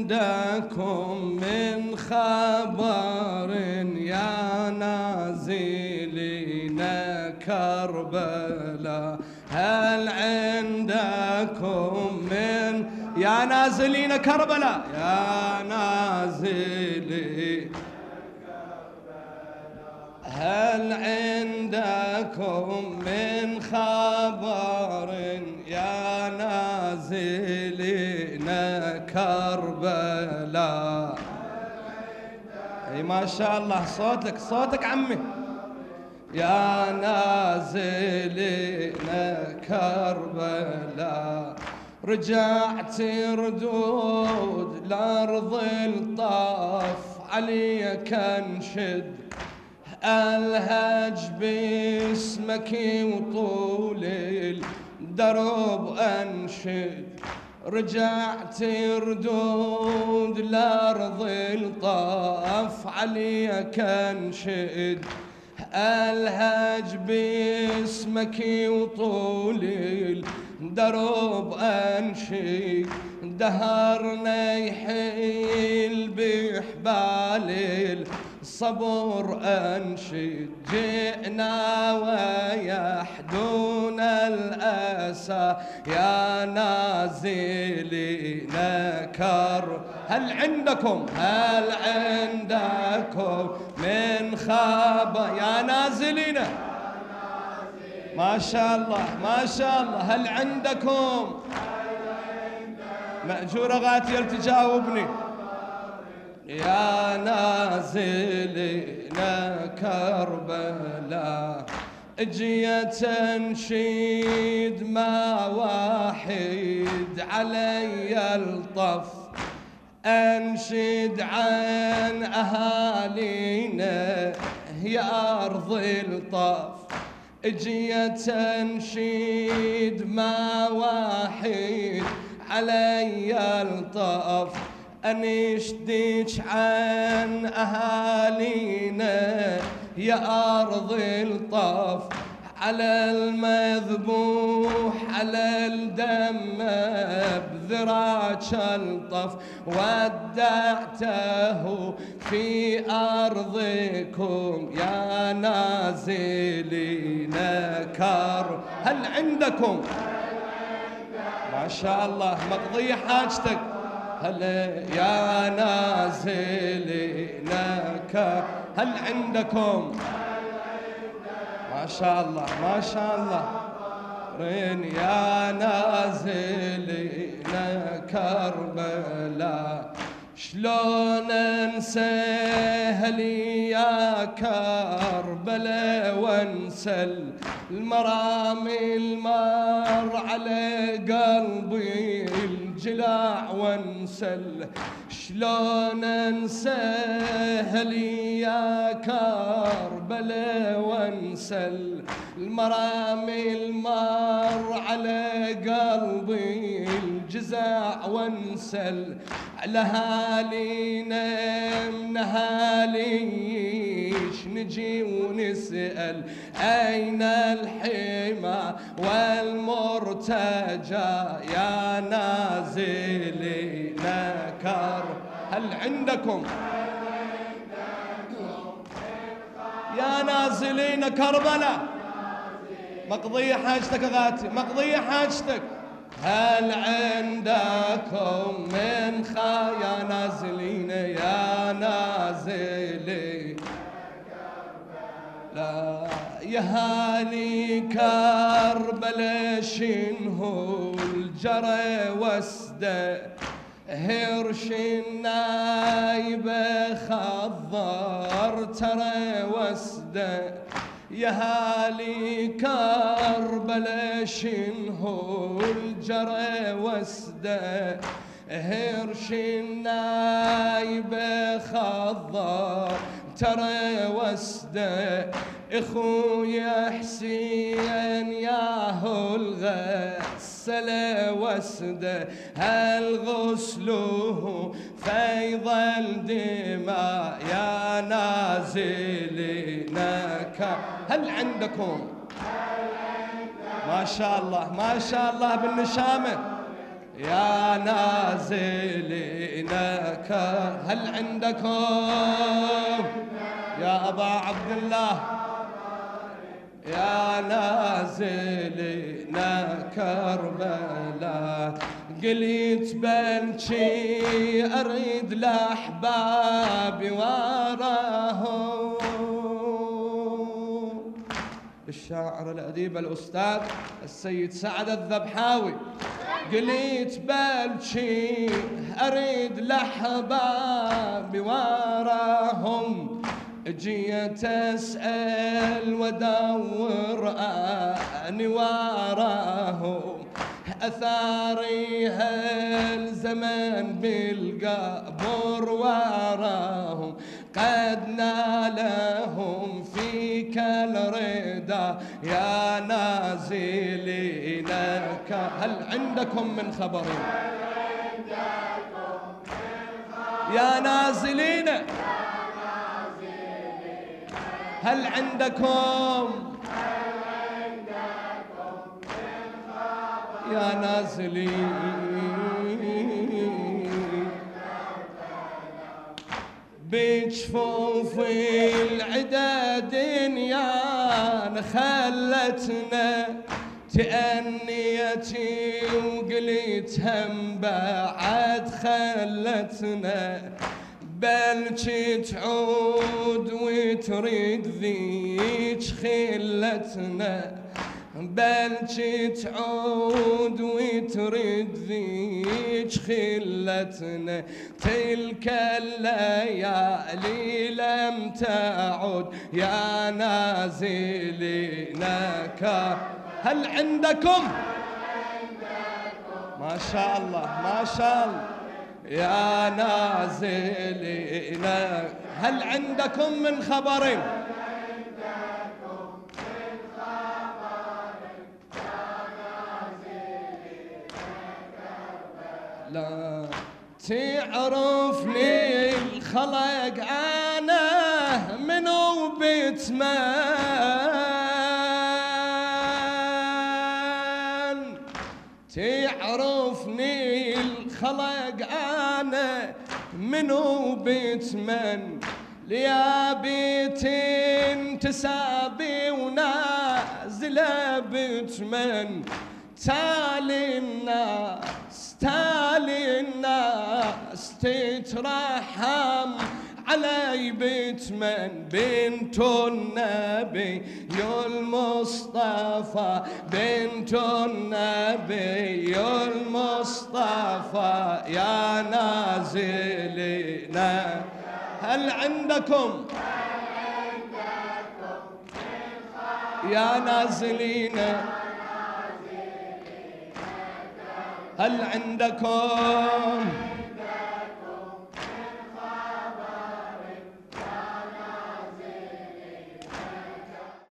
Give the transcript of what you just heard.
عندكم من خبر يا نازلين كربلاء؟ هل عندكم من يا نازلين كربلاء؟ يا نازلين هل عندكم من خبر يا نازلين كربلاء؟ اي ما شاء الله، صوتك عمي. يا نازلين كربلاء رجعت ردود الارض الطاف عليك انشد الهج باسمك وطول الدرب انشد. رجعت ردود الارض الطاف عليك انشد الهج باسمك وطول الدرب انشد. دهرنا يحيل بحبال الصبر انشد جئنا ويحدون الاسى يا نازلين كر. هل عندكم من خبر يا نازلين؟ ما شاء الله ما شاء الله. هل عندكم مأجورة غاتية تجاوبني؟ يا نازلين كربلاء اجيت انشيد ما واحد علي الطف انشد عن اهالينا يا ارض الطف. اجيت انشيد ما واحد علي الطف انشدك عن اهالينا يا ارض الطف. على المذبوح على الدم بذراك الطف ودعته في ارضكم يا نازلين كر. هل عندكم ما شاء الله مقضية حاجتك؟ هلا يا نازلين كر. هل عندكم ما شاء الله ما شاء الله يا نازلين كربلاء؟ شلون انسى اهلي يا كربلاء وانسى المرامي المر على قلبي الجلاع وانسى. شلون انسى اهلي يا كربلاء وانسى المرامي المر على قلبي الجزاع وانسى. على هالينا من هاليش نجي ونسأل أين الحمى والمرتجى يا نازلين كر. هل عندكم يا نازلين كربلاء؟ مقضية حاجتك غاتي مقضية حاجتك. هل عندكم من يا نازلين يا نازلين لا يا هالي كربلاء شنهو الجرى وسده هرش النايبة خضر ترى وسده يا هالي كربلاء شنهو الجرى وسده هرش النايبة خضر ترى وسده. اخويا حسين ياهو الغسل وسده هل غسله فيض الدماء يا نازلين كر. هل عندكم ما شاء الله ما شاء الله بالنشامة يا نازلين هل عندكم يا أبا عبد الله يا نازلين كربلاء قلت بلشي أريد لأحبابي وراهم. الشاعر الأديب الأستاذ السيد سعد الذبحاوي قلت بلشي أريد لأحبابي وراهم جيت أسأل وأدور أني وراهم أثاري هالزمان بالقبر وراهم قد نالهم فيك الرضا يا نازلين هل عندكم من خبر يا نازلين هل عندكم يا نازلين بجفوف العدا دنيا خلتنا تأنيتي وقلت هم بعد خلتنا بلشي تعود وتريد ذيك خلتنا بلشي تعود وتريد ذيك خلتنا تلك الليالي لم تعود يا نازلين هل عندكم ما شاء الله ما شاء الله يا نازلين هل عندكم من خبر لا تعرفني الخلق أنا منو بتمن تعرفني الخلق أنا منو بتمن ليا بيت تسابي ونازلة بتمن تالي الناس تترحم علي بتمن بنت النبي يا المصطفى بنت النبي يا المصطفى يا نازلين هل عندكم يا نازلين هل عندكم